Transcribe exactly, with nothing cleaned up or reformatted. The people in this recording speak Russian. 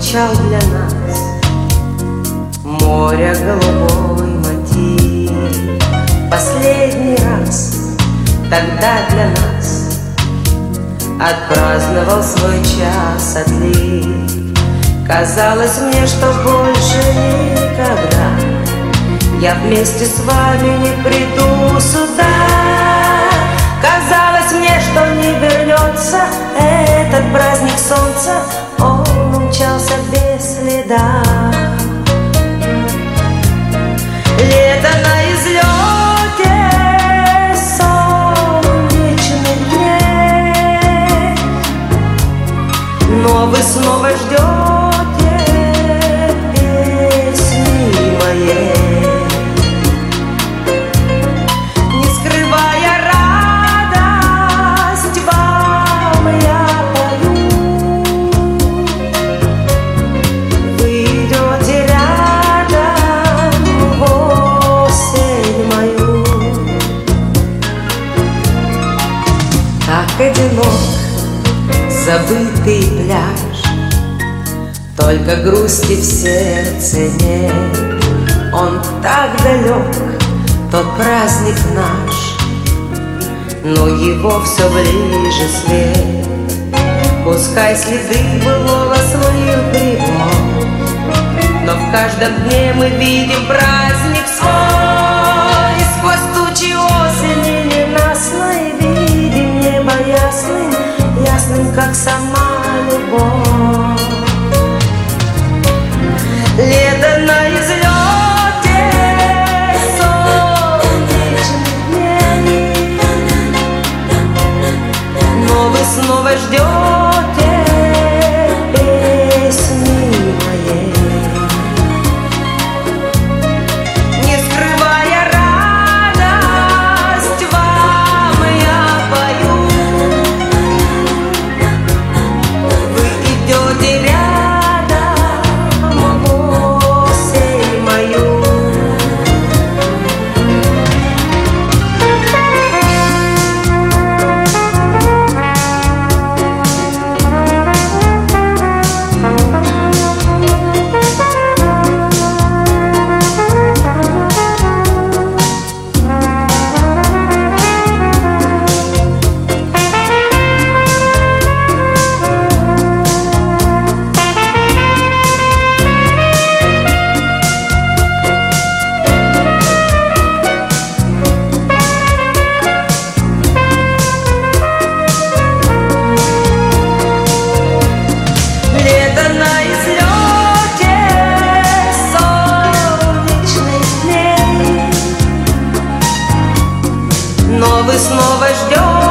звучал для нас моря голубой мотив. Последний раз тогда для нас отпраздновал свой час отлив. Казалось мне, что больше никогда я вместе с вами не приду сюда. Казалось мне, что не вернется этот праздник солнца. Он умчался без следа. Лето на излете солнечных дней, но вы снова ждете песни моей. Не скрывая радость, вам я пою. Вы идете рядом в осень мою. Так одинок забытый пляж, только грусти в сердце нет. Он так далек, тот праздник наш, но его все ближе свет. Пускай следы былого смыл привод, но в каждом дне мы видим праздник свой. И сквозь тучи осени ненастной видим небо ясным, ясным, как сама любовь. Лето на излете солнечных дней, но вы снова ждете песни моей. Не скрывая радость, вам я пою. Вы идете рядом в осень мою. Лето на излете солнечных дней, но вы снова ждете